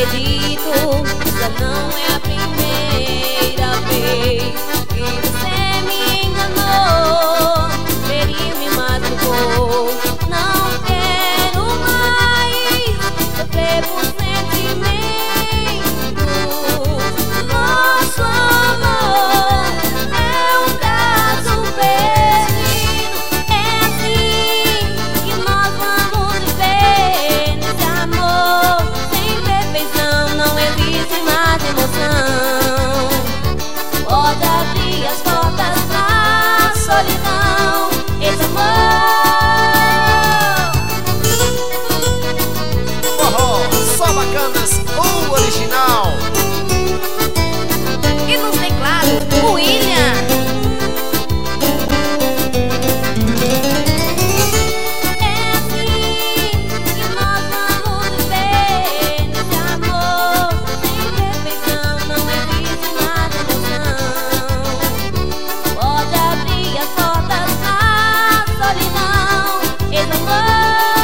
acredito, essa não é a primeira vez que você me enganou, feriu, me machucou. Não quero mais sofrer por sentimentos. Nosso amor é um caso perdido. É assim que nós vamos viver nesse amor. Sem perfeição não existe mais emoção. Pode abrir as portas pra solidão. Esse amor. Forró, só bacanas, o original. E nos teclados, o William. É assim que nós vamos viver nesse amor. Sem perfeição não existe mais emoção. Pode abrir as portas pra solidão. Esse amor.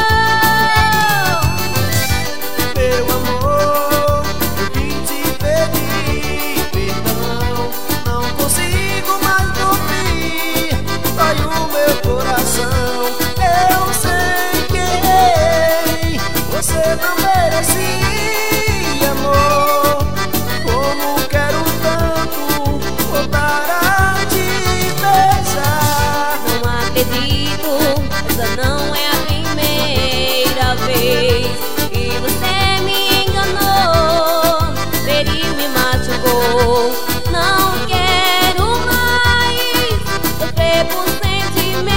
Meu amor, eu vim te pedir perdão. Não consigo mais dormir, dói o meu coração. Eu sei que errei, você não merecia, amor. Como quero tanto voltar a te beijar. Não acredito, essa não é a primeira vez que você me enganou, feriu, me machucou. Não quero mais sofrer por sentimentos.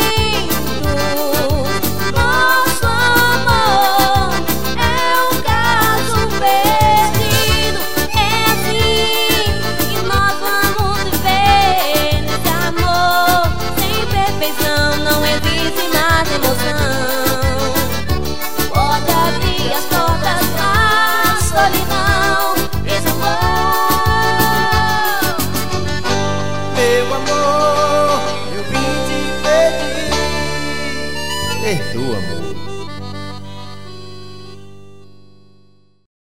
Nosso amor é um caso perdido. É assim que nós vamos viver nesse amor. Sem perfeição não existe mais emoção. Pode abrir as portas pra solidão.